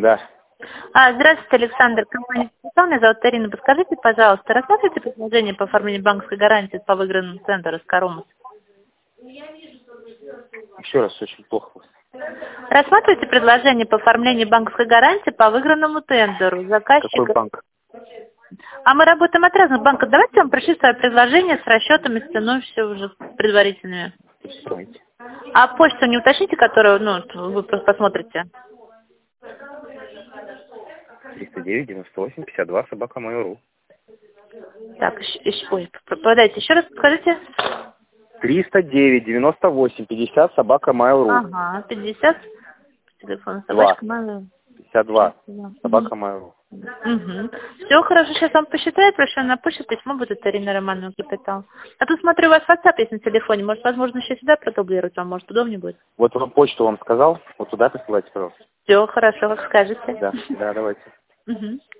Да. Здравствуйте, Александр. Компания «Капитал». Меня зовут Ирина. Подскажите, пожалуйста, рассматриваете предложение по оформлению банковской гарантии по выигранному центру «Скоромус»? Еще раз, очень плохо. Рассматриваете предложение по оформлению банковской гарантии по выигранному тендеру заказчика? Какой банк? Мы работаем от разных банков. Давайте я вам пришлю свое предложение с расчетами, с ценой, все уже предварительными. Давайте. Почту не уточните, которую, вы просто посмотрите. 309-98-52 Так, подайте еще раз, подскажите. 309-98-50 Ага, 50. Телефон собачка Mail.ru. 52 Mail.ru. Угу. Все хорошо, сейчас вам посчитаю, прошу на почту, письмо будет Ирина Романовна Капитал. А тут смотрю, у вас WhatsApp есть на телефоне, может, возможно, еще сюда продублировать вам, может, удобнее будет. Вот вам почту вам сказал, вот туда присылайте, пожалуйста. Все хорошо, как скажете. Да, давайте. Угу.